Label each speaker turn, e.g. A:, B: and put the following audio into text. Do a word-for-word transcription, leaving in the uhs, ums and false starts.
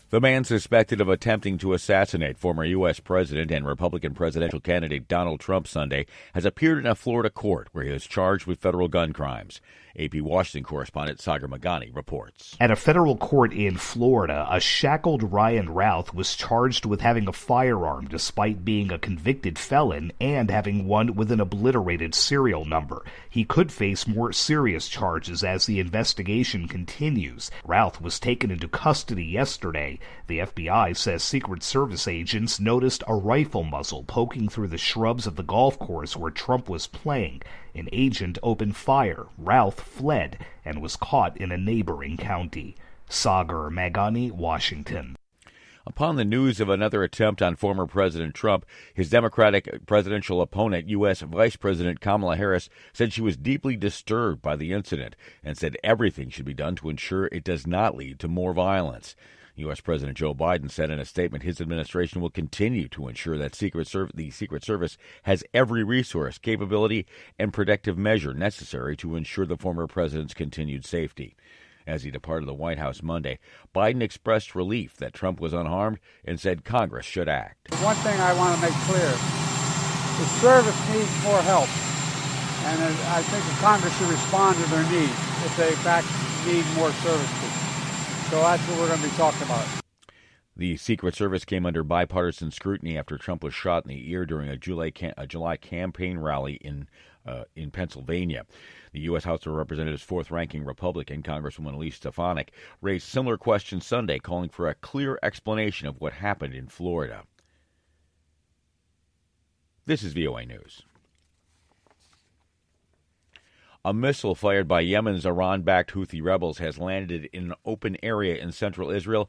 A: The man suspected of attempting to assassinate former U S. President and Republican presidential candidate Donald Trump Sunday has appeared in a Florida court where he is charged with federal gun crimes. A P Washington correspondent Sagar Magani reports.
B: At a federal court in Florida, a shackled Ryan Routh was charged with having a firearm despite being a convicted felon and having one with an obliterated serial number. He could face more serious charges as the investigation continues. Routh was taken into custody yesterday. The F B I says Secret Service agents noticed a rifle muzzle poking through the shrubs of the golf course where Trump was playing. An agent opened fire. Routh fled and was caught in a neighboring county. Sagar Magani, Washington.
A: Upon the news of another attempt on former President Trump, his Democratic presidential opponent, U S. Vice President Kamala Harris, said she was deeply disturbed by the incident and said everything should be done to ensure it does not lead to more violence. U S. President Joe Biden said in a statement his administration will continue to ensure that Secret Serv- the Secret Service has every resource, capability, and protective measure necessary to ensure the former president's continued safety. As he departed the White House Monday, Biden expressed relief that Trump was unharmed and said Congress should act.
C: One thing I want to make clear, the service needs more help, and I think the Congress should respond to their needs if they in fact need more services. So that's what we're going to be talking about.
A: The Secret Service came under bipartisan scrutiny after Trump was shot in the ear during a July, cam- a July campaign rally in uh, in Pennsylvania. The U S. House of Representatives' fourth-ranking Republican, Congresswoman Elise Stefanik, raised similar questions Sunday, calling for a clear explanation of what happened in Florida. This is V O A News. A missile fired by Yemen's Iran-backed Houthi rebels has landed in an open area in central Israel